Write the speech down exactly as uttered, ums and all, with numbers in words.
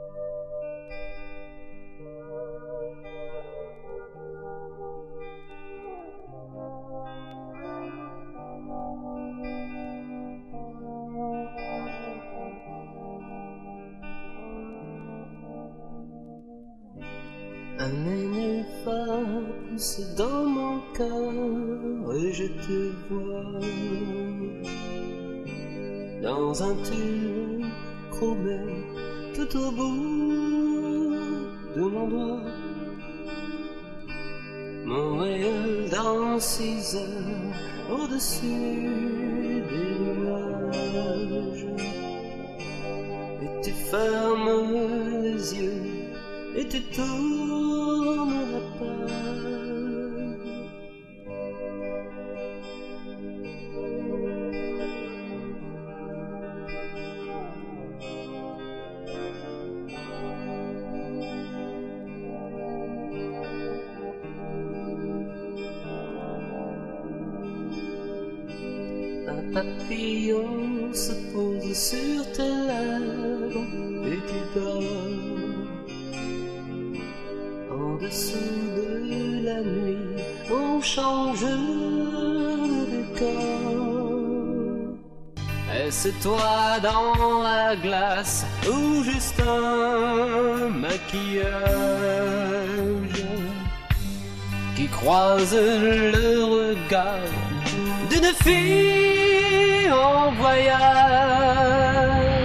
Un nénuphar pousse dans mon cœur et je te vois dans un tube chromé tout au bout de mon doigt. Mon rêve dans six heures au-dessus des nuages, et tu fermes les yeux et tu tournes la page. Un papillon se pose sur tes lèvres et tu dors. En dessous de la nuit, on change de décor. Est-ce toi dans la glace ou juste un maquillage qui croise le regard d'une fille en voyage?